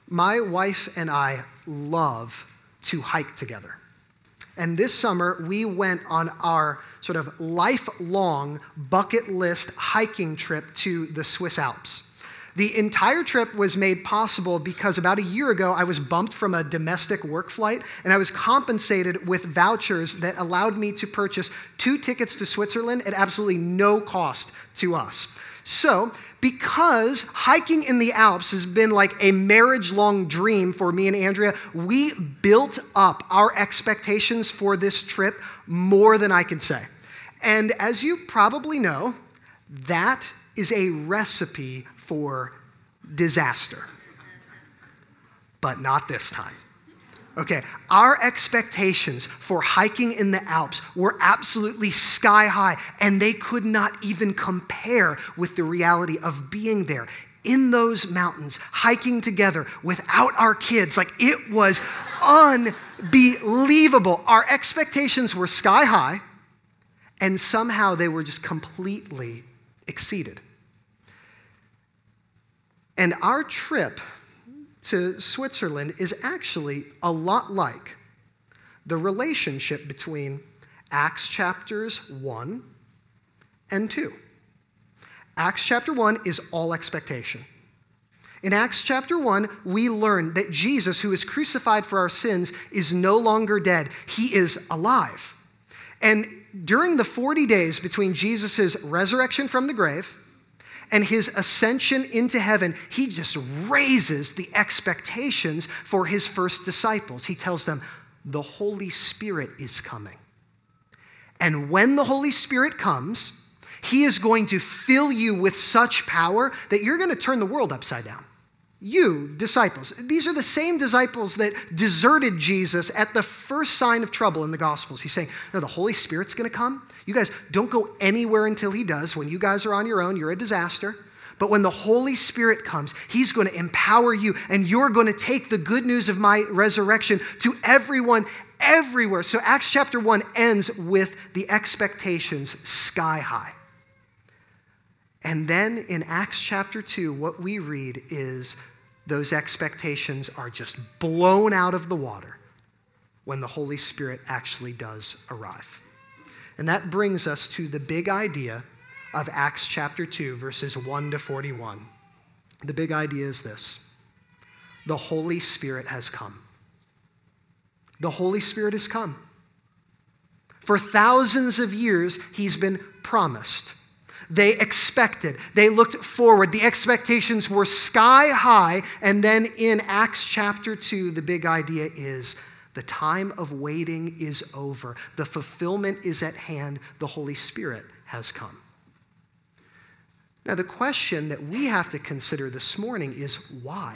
My wife and I love to hike together. And this summer, we went on our sort of lifelong bucket list hiking trip to the Swiss Alps. The entire trip was made possible because about a year ago, I was bumped from a domestic work flight, and I was compensated with vouchers that allowed me to purchase 2 tickets to Switzerland at absolutely no cost to us. So, because hiking in the Alps has been like a marriage-long dream for me and Andrea, we built up our expectations for this trip more than I can say. And as you probably know, that is a recipe for disaster. But not this time. Okay, our expectations for hiking in the Alps were absolutely sky high, and they could not even compare with the reality of being there in those mountains, hiking together without our kids. Like, it was unbelievable. Our expectations were sky high, and somehow they were just completely exceeded. And our trip to Switzerland is actually a lot like the relationship between Acts chapters 1 and 2. Acts chapter 1 is all expectation. In Acts chapter 1, we learn that Jesus, who is crucified for our sins, is no longer dead. He is alive. And during the 40 days between Jesus' resurrection from the grave and his ascension into heaven, he just raises the expectations for his first disciples. He tells them, the Holy Spirit is coming. And when the Holy Spirit comes, he is going to fill you with such power that you're going to turn the world upside down. You, disciples. These are the same disciples that deserted Jesus at the first sign of trouble in the Gospels. He's saying, no, the Holy Spirit's going to come. You guys don't go anywhere until he does. When you guys are on your own, you're a disaster. But when the Holy Spirit comes, he's going to empower you, and you're going to take the good news of my resurrection to everyone, everywhere. So Acts chapter 1 ends with the expectations sky high. And then in Acts chapter 2, what we read is those expectations are just blown out of the water when the Holy Spirit actually does arrive. And that brings us to the big idea of Acts chapter 2, verses 1 to 41. The big idea is this: the Holy Spirit has come. The Holy Spirit has come. For thousands of years, he's been promised. They expected. They looked forward. The expectations were sky high. And then in Acts chapter 2, the big idea is the time of waiting is over. The fulfillment is at hand. The Holy Spirit has come. Now, the question that we have to consider this morning is why?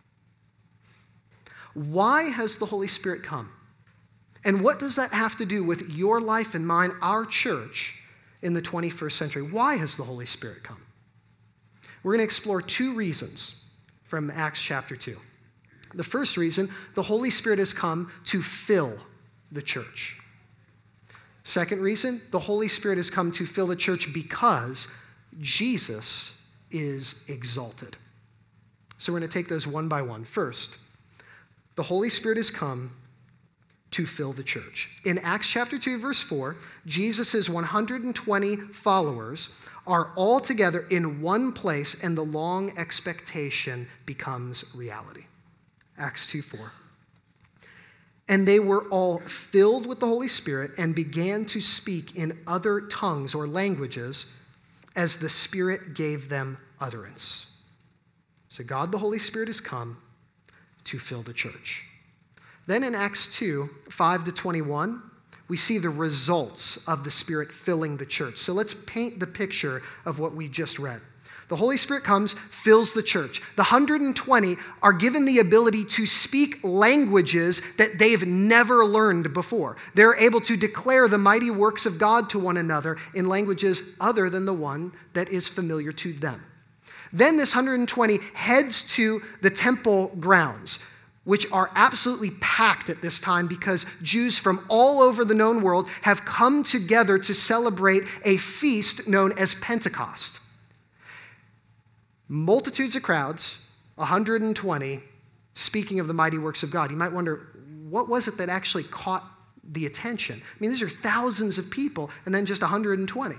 Why has the Holy Spirit come? And what does that have to do with your life and mine, our church, in the 21st century? Why has the Holy Spirit come? We're going to explore 2 reasons from Acts chapter 2. The first reason, the Holy Spirit has come to fill the church. Second reason, the Holy Spirit has come to fill the church because Jesus is exalted. So we're going to take those one by one. First, the Holy Spirit has come to fill the church. In Acts chapter 2, verse 4, Jesus' 120 followers are all together in one place, and the long expectation becomes reality. Acts 2:4. And they were all filled with the Holy Spirit and began to speak in other tongues or languages as the Spirit gave them utterance. So God, the Holy Spirit, has come to fill the church. Then in Acts 2, 5 to 21, we see the results of the Spirit filling the church. So let's paint the picture of what we just read. The Holy Spirit comes, fills the church. The 120 are given the ability to speak languages that they've never learned before. They're able to declare the mighty works of God to one another in languages other than the one that is familiar to them. Then this 120 heads to the temple grounds, which are absolutely packed at this time because Jews from all over the known world have come together to celebrate a feast known as Pentecost. Multitudes of crowds, 120, speaking of the mighty works of God. You might wonder, what was it that actually caught the attention? I mean, these are thousands of people and then just 120.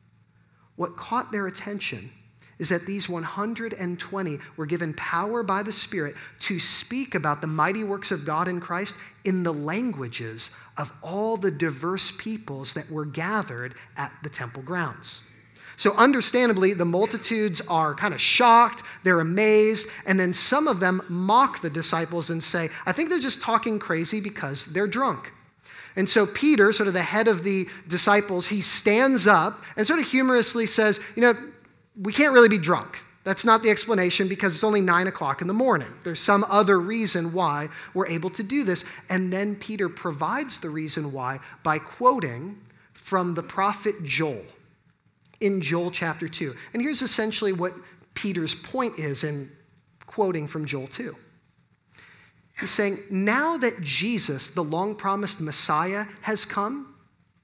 What caught their attention is that these 120 were given power by the Spirit to speak about the mighty works of God in Christ in the languages of all the diverse peoples that were gathered at the temple grounds. So understandably, the multitudes are kind of shocked, they're amazed, and then some of them mock the disciples and say, I think they're just talking crazy because they're drunk. And so Peter, sort of the head of the disciples, he stands up and sort of humorously says, we can't really be drunk. That's not the explanation because it's only 9 o'clock in the morning. There's some other reason why we're able to do this. And then Peter provides the reason why by quoting from the prophet Joel in Joel chapter 2. And here's essentially what Peter's point is in quoting from Joel 2. He's saying, now that Jesus, the long-promised Messiah, has come,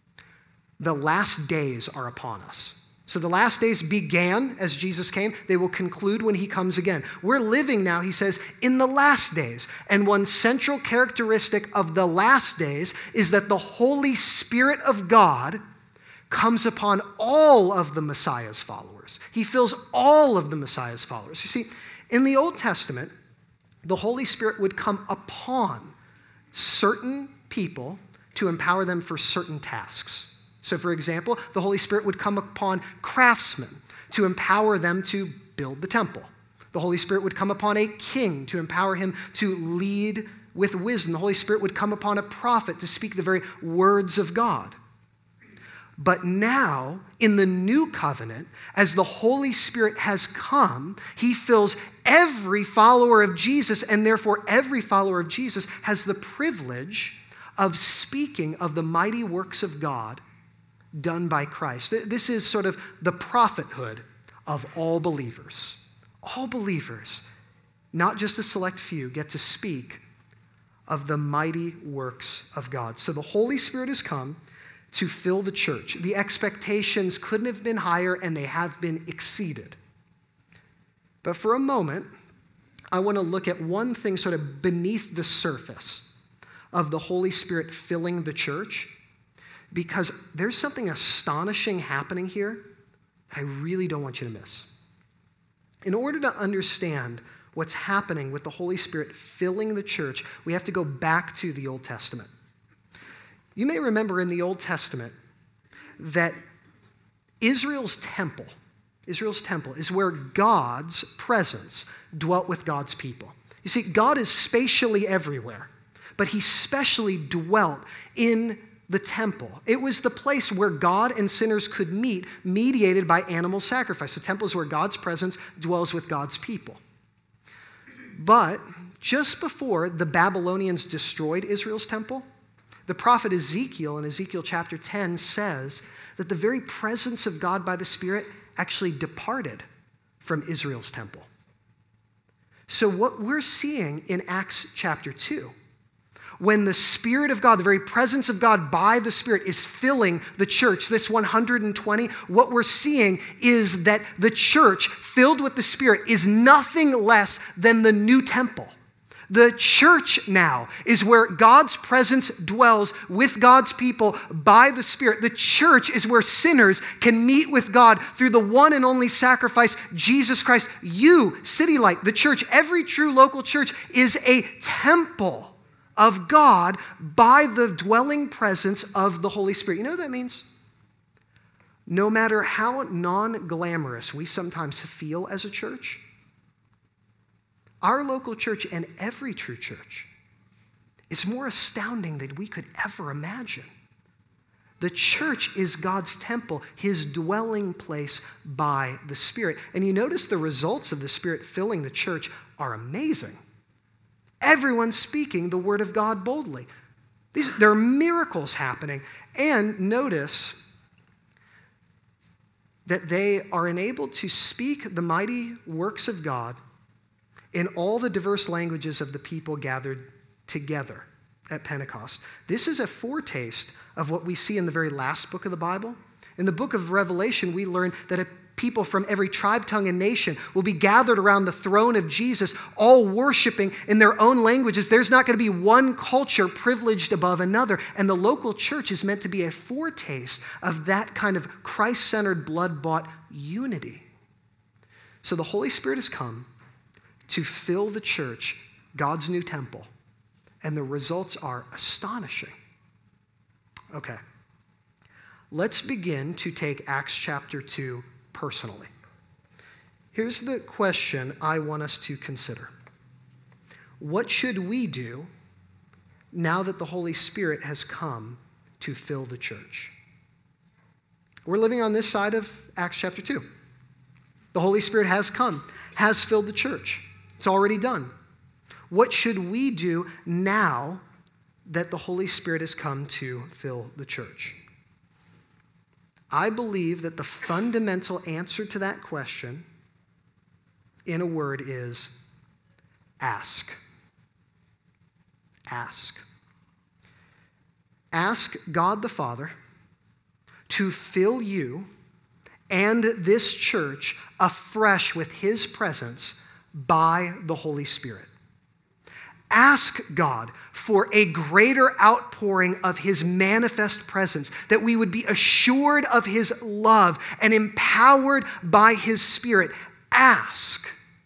the last days are upon us. So the last days began as Jesus came. They will conclude when he comes again. We're living now, he says, in the last days. And one central characteristic of the last days is that the Holy Spirit of God comes upon all of the Messiah's followers. He fills all of the Messiah's followers. You see, in the Old Testament, the Holy Spirit would come upon certain people to empower them for certain tasks. So, for example, the Holy Spirit would come upon craftsmen to empower them to build the temple. The Holy Spirit would come upon a king to empower him to lead with wisdom. The Holy Spirit would come upon a prophet to speak the very words of God. But now, in the new covenant, as the Holy Spirit has come, he fills every follower of Jesus, and therefore every follower of Jesus has the privilege of speaking of the mighty works of God done by Christ. This is sort of the prophethood of all believers. All believers, not just a select few, get to speak of the mighty works of God. So the Holy Spirit has come to fill the church. The expectations couldn't have been higher, and they have been exceeded. But for a moment, I want to look at one thing sort of beneath the surface of the Holy Spirit filling the church, because there's something astonishing happening here that I really don't want you to miss. In order to understand what's happening with the Holy Spirit filling the church, we have to go back to the Old Testament. You may remember in the Old Testament that Israel's temple is where God's presence dwelt with God's people. You see, God is spatially everywhere, but he specially dwelt in the temple. It was the place where God and sinners could meet, mediated by animal sacrifice. The temple is where God's presence dwells with God's people. But just before the Babylonians destroyed Israel's temple, the prophet Ezekiel in Ezekiel chapter 10 says that the very presence of God by the Spirit actually departed from Israel's temple. So what we're seeing in Acts chapter 2, when the Spirit of God, the very presence of God by the Spirit is filling the church, this 120, what we're seeing is that the church filled with the Spirit is nothing less than the new temple. The church now is where God's presence dwells with God's people by the Spirit. The church is where sinners can meet with God through the one and only sacrifice, Jesus Christ. You, City Light, the church, every true local church is a temple of God by the dwelling presence of the Holy Spirit. You know what that means? No matter how non-glamorous we sometimes feel as a church, our local church and every true church is more astounding than we could ever imagine. The church is God's temple, his dwelling place by the Spirit. And you notice the results of the Spirit filling the church are amazing. Everyone's speaking the word of God boldly. There are miracles happening. And notice that they are enabled to speak the mighty works of God in all the diverse languages of the people gathered together at Pentecost. This is a foretaste of what we see in the very last book of the Bible. In the book of Revelation, we learn that a people from every tribe, tongue, and nation will be gathered around the throne of Jesus, all worshiping in their own languages. There's not going to be one culture privileged above another. And the local church is meant to be a foretaste of that kind of Christ-centered, blood-bought unity. So the Holy Spirit has come to fill the church, God's new temple, and the results are astonishing. Okay, let's begin to take Acts chapter 2 personally. Here's the question I want us to consider. What should we do now that the Holy Spirit has come to fill the church? We're living on this side of Acts chapter 2. The Holy Spirit has come, has filled the church. It's already done. What should we do now that the Holy Spirit has come to fill the church? I believe that the fundamental answer to that question, in a word, is ask. Ask. Ask God the Father to fill you and this church afresh with his presence by the Holy Spirit. Ask God for a greater outpouring of his manifest presence, that we would be assured of his love and empowered by his Spirit. Ask.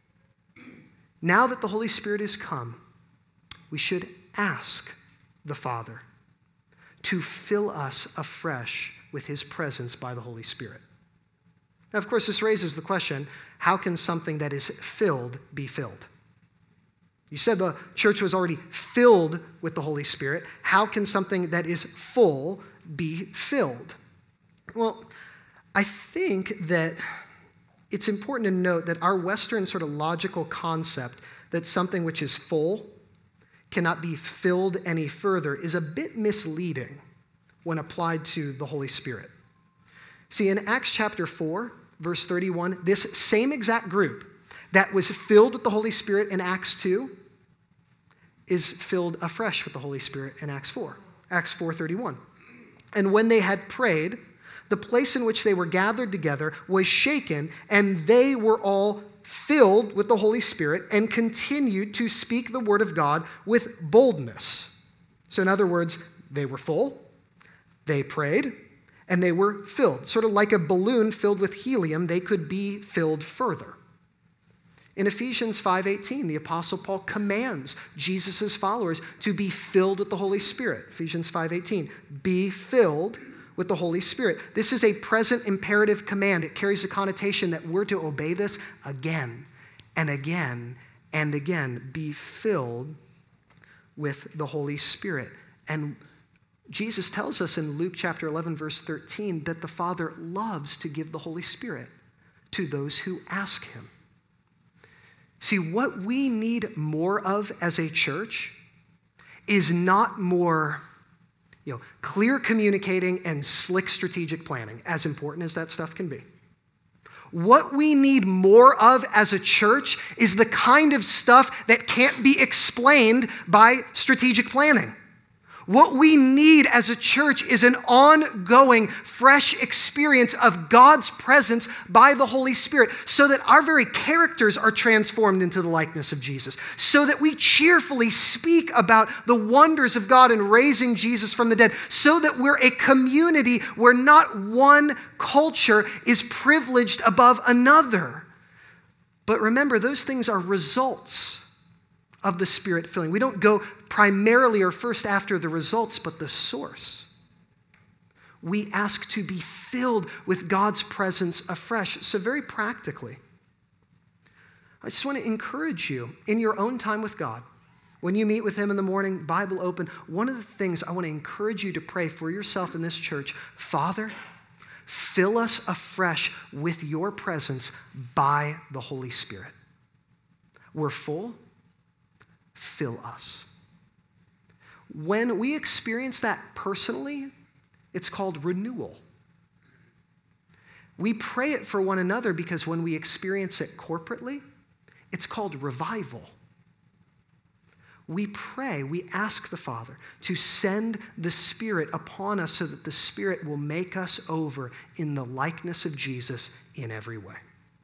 Now that the Holy Spirit has come, we should ask the Father to fill us afresh with his presence by the Holy Spirit. Now, of course, this raises the question, how can something that is filled be filled? You said the church was already filled with the Holy Spirit. How can something that is full be filled? Well, I think that it's important to note that our Western sort of logical concept that something which is full cannot be filled any further is a bit misleading when applied to the Holy Spirit. See, in Acts chapter 4, verse 31, this same exact group that was filled with the Holy Spirit in Acts 2 is filled afresh with the Holy Spirit in Acts 4, Acts 4:31. And when they had prayed, the place in which they were gathered together was shaken, and they were all filled with the Holy Spirit and continued to speak the word of God with boldness. So in other words, they were full, they prayed, and they were filled. Sort of like a balloon filled with helium, they could be filled further. In Ephesians 5:18, the Apostle Paul commands Jesus' followers to be filled with the Holy Spirit. Ephesians 5:18, be filled with the Holy Spirit. This is a present imperative command. It carries the connotation that we're to obey this again and again and again. Be filled with the Holy Spirit. And Jesus tells us in Luke chapter 11, verse 13, that the Father loves to give the Holy Spirit to those who ask him. See, what we need more of as a church is not more, clear communicating and slick strategic planning, as important as that stuff can be. What we need more of as a church is the kind of stuff that can't be explained by strategic planning. What we need as a church is an ongoing, fresh experience of God's presence by the Holy Spirit so that our very characters are transformed into the likeness of Jesus, so that we cheerfully speak about the wonders of God in raising Jesus from the dead, so that we're a community where not one culture is privileged above another. But remember, those things are results of the Spirit filling. We don't go primarily or first after the results, but the source. We ask to be filled with God's presence afresh. So very practically, I just want to encourage you in your own time with God. When you meet with him in the morning, Bible open, one of the things I want to encourage you to pray for yourself in this church, Father, fill us afresh with your presence by the Holy Spirit. We're full. Fill us. When we experience that personally, it's called renewal. We pray it for one another because when we experience it corporately, it's called revival. we pray, we ask the Father to send the Spirit upon us so that the Spirit will make us over in the likeness of Jesus in every way.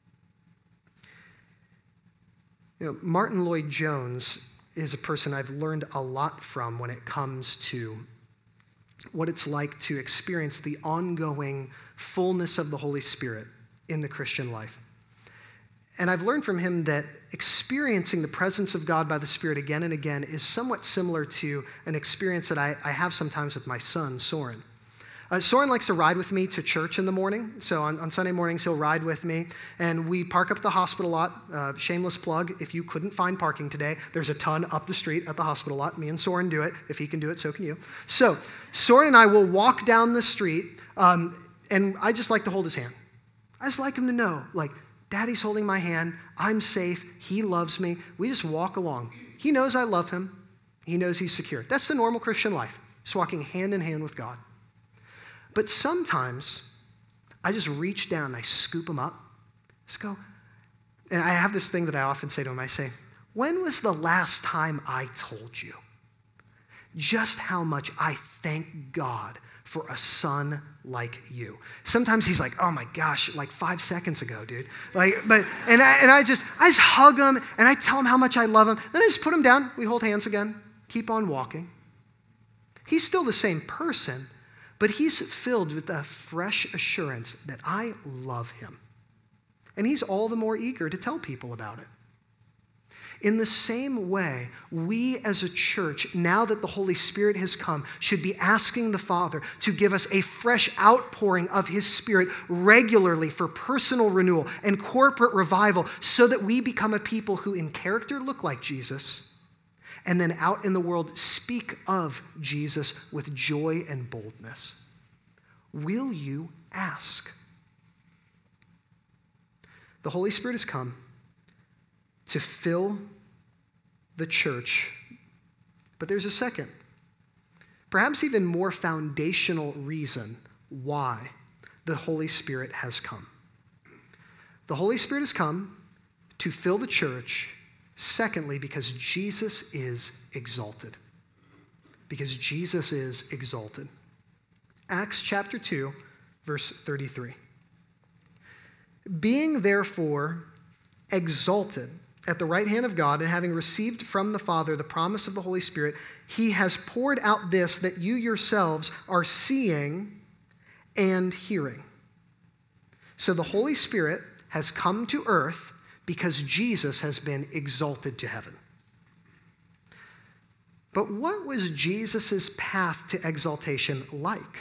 Martin Lloyd-Jones is a person I've learned a lot from when it comes to what it's like to experience the ongoing fullness of the Holy Spirit in the Christian life. And I've learned from him that experiencing the presence of God by the Spirit again and again is somewhat similar to an experience that I have sometimes with my son, Soren. Soren likes to ride with me to church in the morning. So on Sunday mornings, he'll ride with me. And we park up at the hospital lot. Shameless plug, if you couldn't find parking today, there's a ton up the street at the hospital lot. Me and Soren do it. If he can do it, so can you. So Soren and I will walk down the street, and I just like to hold his hand. I just like him to know, like, Daddy's holding my hand. I'm safe. He loves me. We just walk along. He knows I love him. He knows he's secure. That's the normal Christian life, just walking hand in hand with God. But sometimes I just reach down and I scoop him up. Just go. And I have this thing that I often say to him. I say, when was the last time I told you just how much I thank God for a son like you? Sometimes he's like, oh my gosh, like 5 seconds ago, dude. And I just hug him and I tell him how much I love him. Then I just put him down. We hold hands again. Keep on walking. He's still the same person, but he's filled with a fresh assurance that I love him. And he's all the more eager to tell people about it. In the same way, we as a church, now that the Holy Spirit has come, should be asking the Father to give us a fresh outpouring of his Spirit regularly for personal renewal and corporate revival so that we become a people who in character look like Jesus and then out in the world speak of Jesus with joy and boldness. Will you ask? The Holy Spirit has come to fill the church. But there's a second, perhaps even more foundational reason why the Holy Spirit has come. The Holy Spirit has come to fill the church, secondly, because Jesus is exalted. Because Jesus is exalted. Acts chapter 2, verse 33. Being therefore exalted at the right hand of God, and having received from the Father the promise of the Holy Spirit, he has poured out this that you yourselves are seeing and hearing. So the Holy Spirit has come to earth because Jesus has been exalted to heaven. But what was Jesus' path to exaltation like?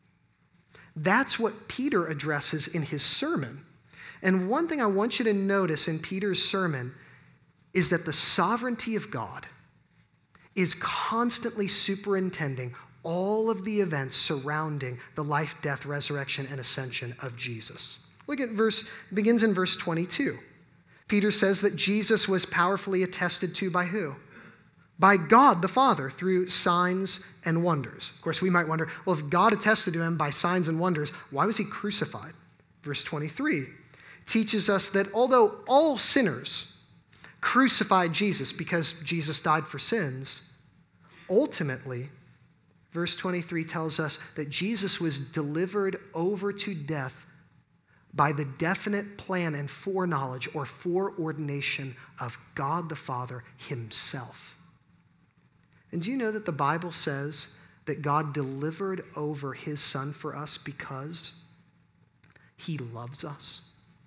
That's what Peter addresses in his sermon. And one thing I want you to notice in Peter's sermon is that the sovereignty of God is constantly superintending all of the events surrounding the life, death, resurrection, and ascension of Jesus. Look at begins in verse 22. Peter says that Jesus was powerfully attested to by who? By God the Father through signs and wonders. Of course, we might wonder, well, if God attested to him by signs and wonders, why was he crucified? Verse 23 teaches us that although all sinners crucified Jesus because Jesus died for sins, ultimately, verse 23 tells us that Jesus was delivered over to death by the definite plan and foreknowledge or foreordination of God the Father himself. And do you know that the Bible says that God delivered over his Son for us because he loves us?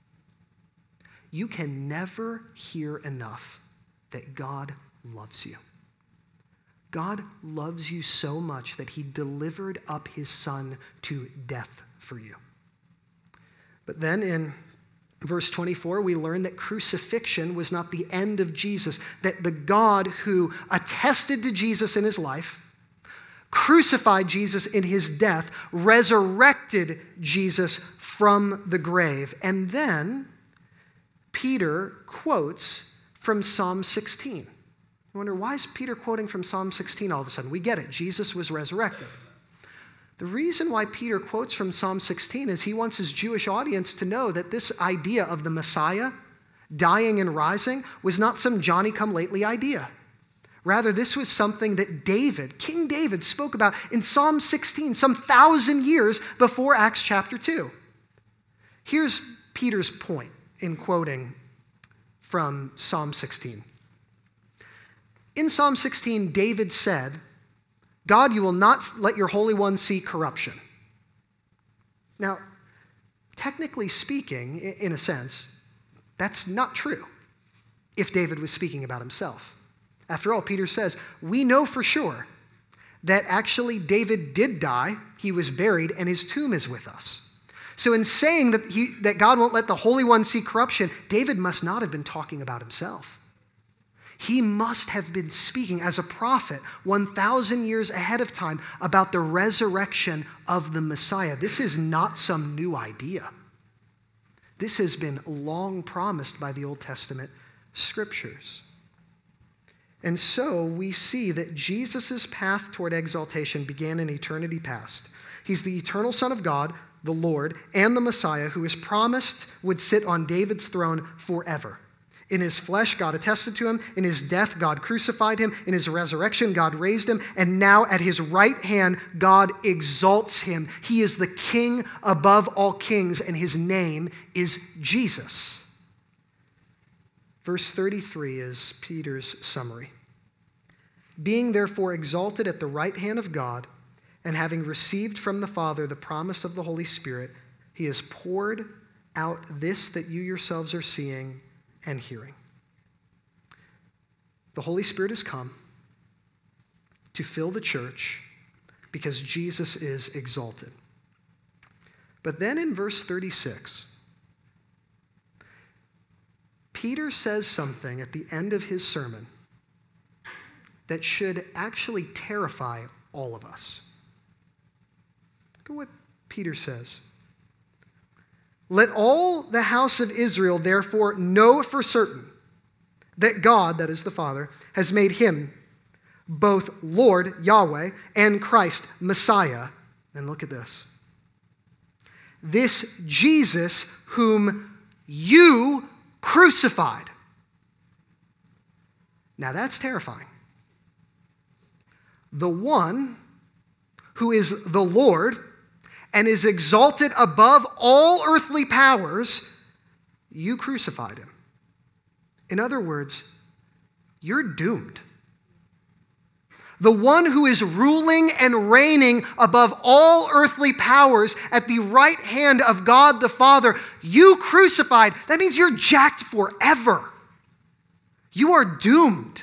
You can never hear enough that God loves you. God loves you so much that he delivered up his Son to death for you. But then in verse 24, we learn that crucifixion was not the end of Jesus, that the God who attested to Jesus in his life, crucified Jesus in his death, resurrected Jesus from the grave. And then Peter quotes from Psalm 16. You wonder, why is Peter quoting from Psalm 16 all of a sudden? We get it. Jesus was resurrected. The reason why Peter quotes from Psalm 16 is he wants his Jewish audience to know that this idea of the Messiah dying and rising was not some Johnny-come-lately idea. Rather, this was something that David, King David, spoke about in Psalm 16, some 1,000 years before Acts chapter 2. Here's Peter's point in quoting from Psalm 16. In Psalm 16, David said, God, you will not let your Holy One see corruption. Now, technically speaking, in a sense, that's not true if David was speaking about himself. After all, Peter says, we know for sure that actually David did die, he was buried, and his tomb is with us. So in saying that God won't let the Holy One see corruption, David must not have been talking about himself. He must have been speaking as a prophet 1,000 years ahead of time about the resurrection of the Messiah. This is not some new idea. This has been long promised by the Old Testament scriptures. And so we see that Jesus' path toward exaltation began in eternity past. He's the eternal Son of God, the Lord, and the Messiah who is promised would sit on David's throne forever. In his flesh, God attested to him. In his death, God crucified him. In his resurrection, God raised him. And now at his right hand, God exalts him. He is the king above all kings, and his name is Jesus. Verse 33 is Peter's summary. Being therefore exalted at the right hand of God, and having received from the Father the promise of the Holy Spirit, he has poured out this that you yourselves are seeing and hearing. The Holy Spirit has come to fill the church because Jesus is exalted. But then in verse 36, Peter says something at the end of his sermon that should actually terrify all of us. Look at what Peter says. Let all the house of Israel therefore know for certain that God, that is the Father, has made him both Lord, Yahweh, and Christ, Messiah. And look at this. This Jesus whom you crucified. Now that's terrifying. The one who is the Lord and is exalted above all earthly powers, you crucified him. In other words, you're doomed. The one who is ruling and reigning above all earthly powers at the right hand of God the Father, you crucified. That means you're jacked forever. You are doomed.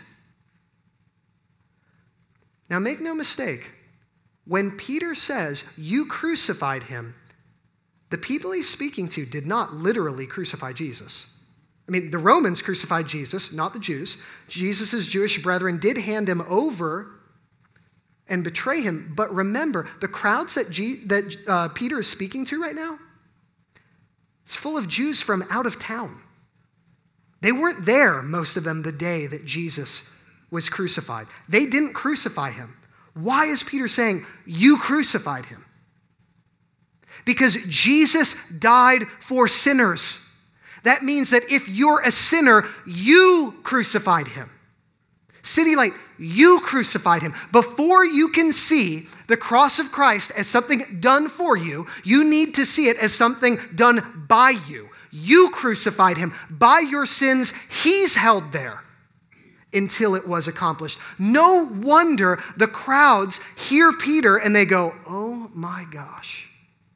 Now make no mistake, when Peter says, you crucified him, the people he's speaking to did not literally crucify Jesus. I mean, the Romans crucified Jesus, not the Jews. Jesus' Jewish brethren did hand him over and betray him. But remember, the crowds that Peter is speaking to right now, it's full of Jews from out of town. They weren't there, most of them, the day that Jesus was crucified. They didn't crucify him. Why is Peter saying, you crucified him? Because Jesus died for sinners. That means that if you're a sinner, you crucified him. City Light, you crucified him. Before you can see the cross of Christ as something done for you, you need to see it as something done by you. You crucified him. By your sins, he's held there until it was accomplished. No wonder the crowds hear Peter and they go, oh my gosh,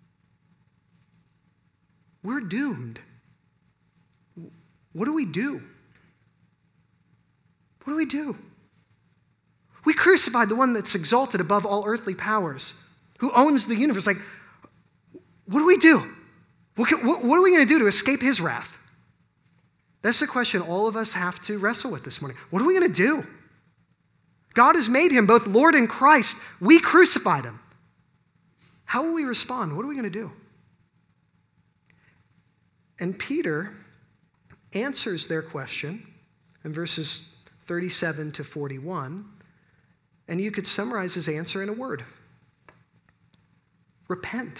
we're doomed. What do we do? What do we do? We crucified the one that's exalted above all earthly powers, who owns the universe. Like, what do we do? What are we going to do to escape his wrath? That's the question all of us have to wrestle with this morning. What are we going to do? God has made him both Lord and Christ. We crucified him. How will we respond? What are we going to do? And Peter answers their question in verses 37 to 41, and you could summarize his answer in a word. Repent.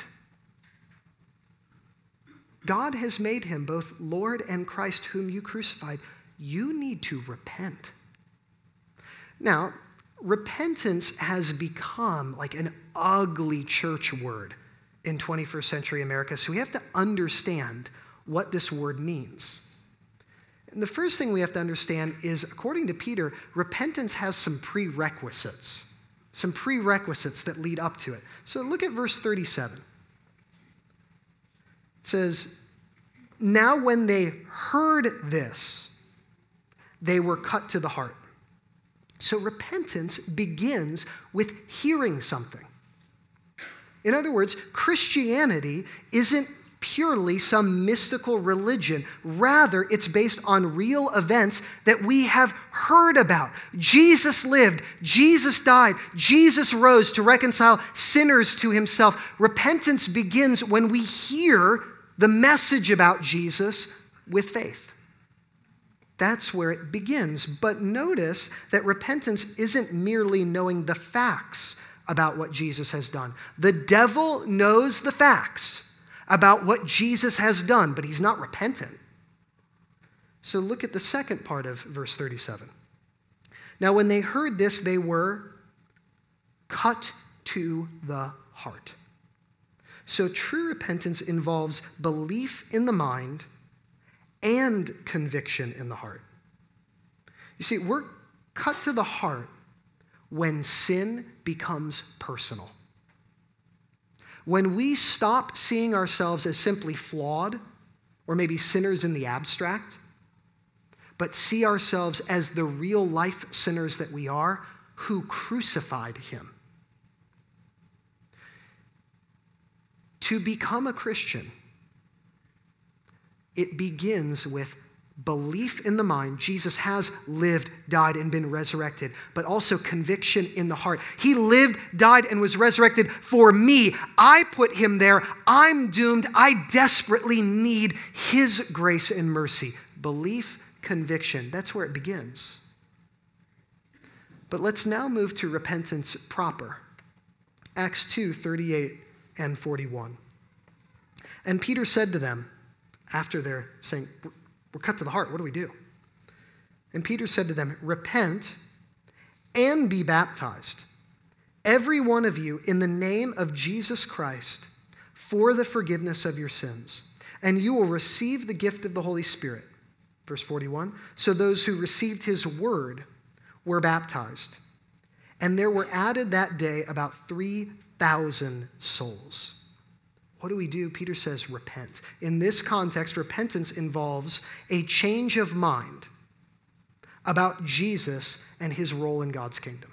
God has made him both Lord and Christ whom you crucified. You need to repent. Now, repentance has become like an ugly church word in 21st century America, so we have to understand what this word means. And the first thing we have to understand is, according to Peter, repentance has some prerequisites that lead up to it. So look at verse 37. It says, "Now when they heard this, they were cut to the heart." So repentance begins with hearing something. In other words, Christianity isn't purely some mystical religion. Rather, it's based on real events that we have heard about. Jesus lived, Jesus died, Jesus rose to reconcile sinners to himself. Repentance begins when we hear the message about Jesus with faith. That's where it begins. But notice that repentance isn't merely knowing the facts about what Jesus has done. The devil knows the facts about what Jesus has done, but he's not repentant. So look at the second part of verse 37. "Now when they heard this, they were cut to the heart." So true repentance involves belief in the mind and conviction in the heart. You see, we're cut to the heart when sin becomes personal. When we stop seeing ourselves as simply flawed or maybe sinners in the abstract, but see ourselves as the real life sinners that we are who crucified him. To become a Christian, it begins with belief in the mind. Jesus has lived, died, and been resurrected, but also conviction in the heart. He lived, died, and was resurrected for me. I put him there. I'm doomed. I desperately need his grace and mercy. Belief, conviction. That's where it begins. But let's now move to repentance proper. Acts 2:38 and 41. "And Peter said to them," after they're saying, "We're cut to the heart, what do we do?" And Peter said to them, "Repent and be baptized, every one of you, in the name of Jesus Christ, for the forgiveness of your sins, and you will receive the gift of the Holy Spirit." Verse 41, "So those who received his word were baptized, and there were added that day about 3,000 souls." What do we do? Peter says, repent. In this context, repentance involves a change of mind about Jesus and his role in God's kingdom.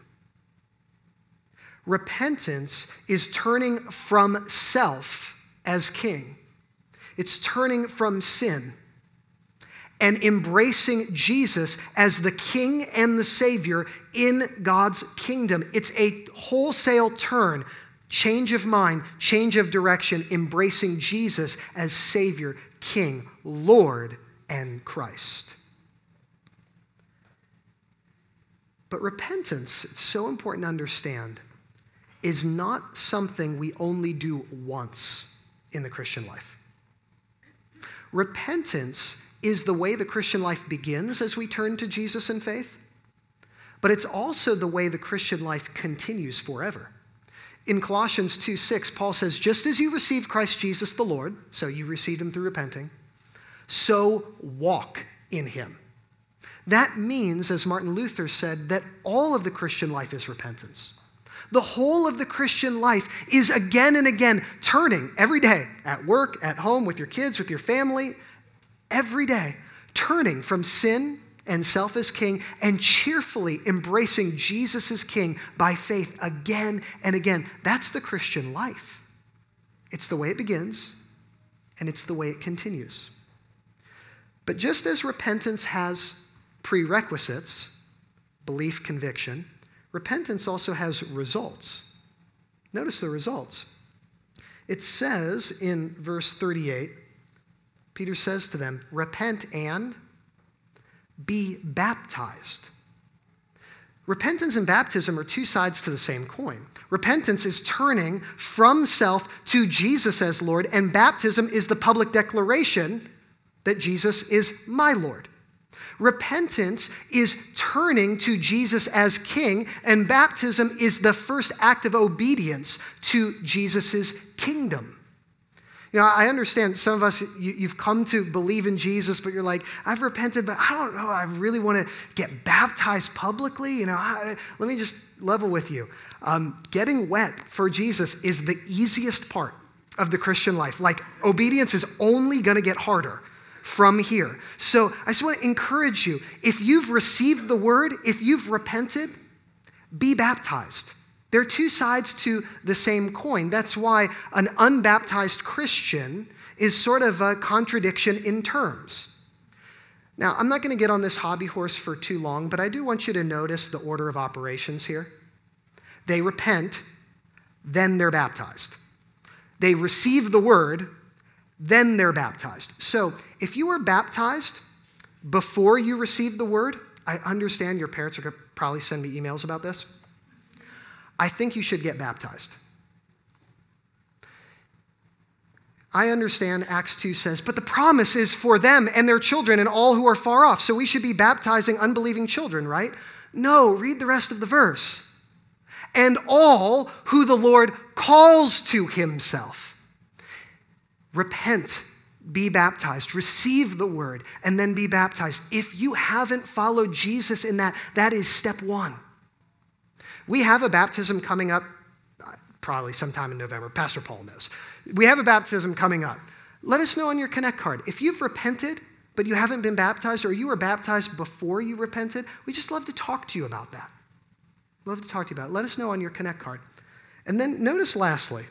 Repentance is turning from self as king. It's turning from sin and embracing Jesus as the king and the savior in God's kingdom. It's a wholesale turn. Change of mind, change of direction, embracing Jesus as Savior, King, Lord, and Christ. But repentance, it's so important to understand, is not something we only do once in the Christian life. Repentance is the way the Christian life begins as we turn to Jesus in faith, but it's also the way the Christian life continues forever. In Colossians 2:6, Paul says, "Just as you received Christ Jesus the Lord," so you received him through repenting, "so walk in him." That means, as Martin Luther said, that all of the Christian life is repentance. The whole of the Christian life is again and again turning every day, at work, at home, with your kids, with your family, every day, turning from sin and self as king and cheerfully embracing Jesus as king by faith again and again. That's the Christian life. It's the way it begins, and it's the way it continues. But just as repentance has prerequisites, belief, conviction, repentance also has results. Notice the results. It says in verse 38, Peter says to them, "Repent and be baptized." Repentance and baptism are two sides to the same coin. Repentance is turning from self to Jesus as Lord, and baptism is the public declaration that Jesus is my Lord. Repentance is turning to Jesus as King, and baptism is the first act of obedience to Jesus' kingdom. You know, I understand some of us, you've come to believe in Jesus, but you're like, I've repented, but I don't know, I really want to get baptized publicly. You know, let me just level with you. Getting wet for Jesus is the easiest part of the Christian life. Like, obedience is only going to get harder from here. So I just want to encourage you, if you've received the word, if you've repented, be baptized. There are two sides to the same coin. That's why an unbaptized Christian is sort of a contradiction in terms. Now, I'm not going to get on this hobby horse for too long, but I do want you to notice the order of operations here. They repent, then they're baptized. They receive the word, then they're baptized. So if you were baptized before you received the word, I understand your parents are going to probably send me emails about this. I think you should get baptized. I understand Acts 2 says, but the promise is for them and their children and all who are far off. So we should be baptizing unbelieving children, right? No, read the rest of the verse. And all who the Lord calls to himself. Repent, be baptized, receive the word, and then be baptized. If you haven't followed Jesus in that, that is step one. We have a baptism coming up probably sometime in November. Pastor Paul knows. We have a baptism coming up. Let us know on your Connect card. If you've repented, but you haven't been baptized, or you were baptized before you repented, we just love to talk to you about that. Love to talk to you about it. Let us know on your Connect card. And then notice lastly,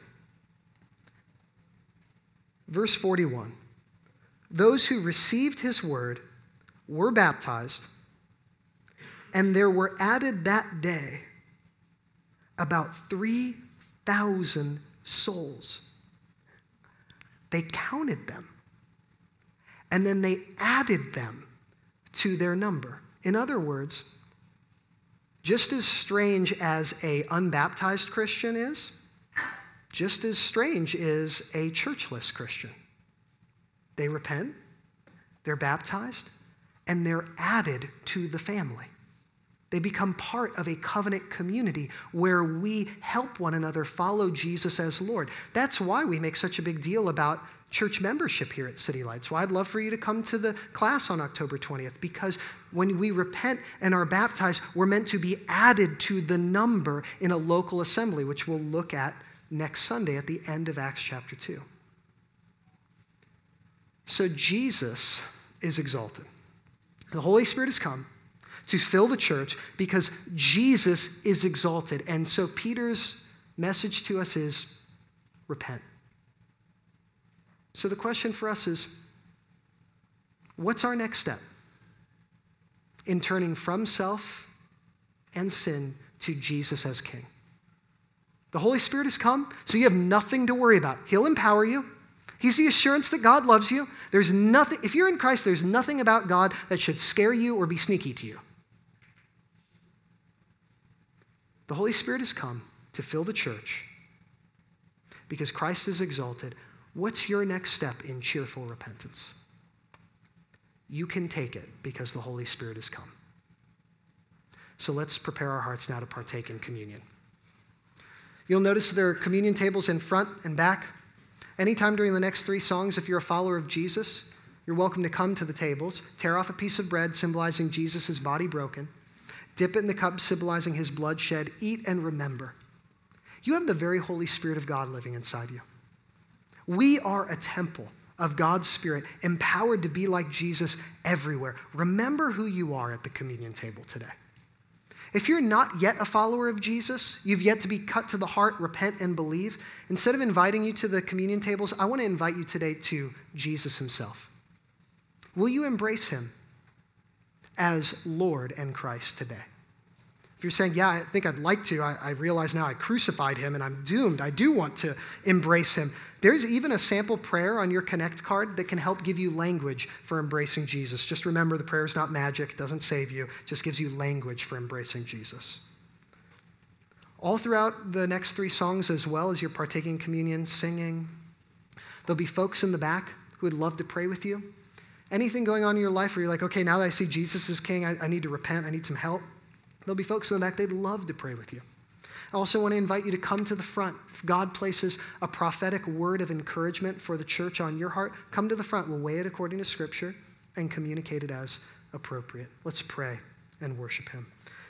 verse 41. Those who received his word were baptized, and there were added that day about 3,000 souls. They counted them, and then they added them to their number. In other words, just as strange as an unbaptized Christian is, just as strange is a churchless Christian. They repent, they're baptized, and they're added to the family. They become part of a covenant community where we help one another follow Jesus as Lord. That's why we make such a big deal about church membership here at City Lights. Well, I'd love for you to come to the class on October 20th, because when we repent and are baptized, we're meant to be added to the number in a local assembly, which we'll look at next Sunday at the end of Acts chapter 2. So Jesus is exalted. The Holy Spirit has come to fill the church because Jesus is exalted. And so Peter's message to us is repent. So the question for us is, what's our next step in turning from self and sin to Jesus as King? The Holy Spirit has come, so you have nothing to worry about. He'll empower you. He's the assurance that God loves you. There's nothing, if you're in Christ, there's nothing about God that should scare you or be sneaky to you. The Holy Spirit has come to fill the church because Christ is exalted. What's your next step in cheerful repentance? You can take it because the Holy Spirit has come. So let's prepare our hearts now to partake in communion. You'll notice there are communion tables in front and back. Anytime during the next 3 songs, if you're a follower of Jesus, you're welcome to come to the tables, tear off a piece of bread symbolizing Jesus' body broken, dip it in the cup symbolizing his blood shed, eat and remember. You have the very Holy Spirit of God living inside you. We are a temple of God's Spirit, empowered to be like Jesus everywhere. Remember who you are at the communion table today. If you're not yet a follower of Jesus, you've yet to be cut to the heart, repent, and believe, instead of inviting you to the communion tables, I want to invite you today to Jesus himself. Will you embrace him as Lord and Christ today? If you're saying, yeah, I think I'd like to, I realize now I crucified him and I'm doomed, I do want to embrace him. There's even a sample prayer on your Connect card that can help give you language for embracing Jesus. Just remember, the prayer is not magic, it doesn't save you, it just gives you language for embracing Jesus. All throughout the next 3 songs, as well as you're partaking in communion, singing, there'll be folks in the back who would love to pray with you. anything going on in your life where you're like, okay, now that I see Jesus is king, I need to repent, I need some help, there'll be folks in the back, they'd love to pray with you. I also want to invite you to come to the front. If God places a prophetic word of encouragement for the church on your heart, come to the front. We'll weigh it according to Scripture and communicate it as appropriate. Let's pray and worship him.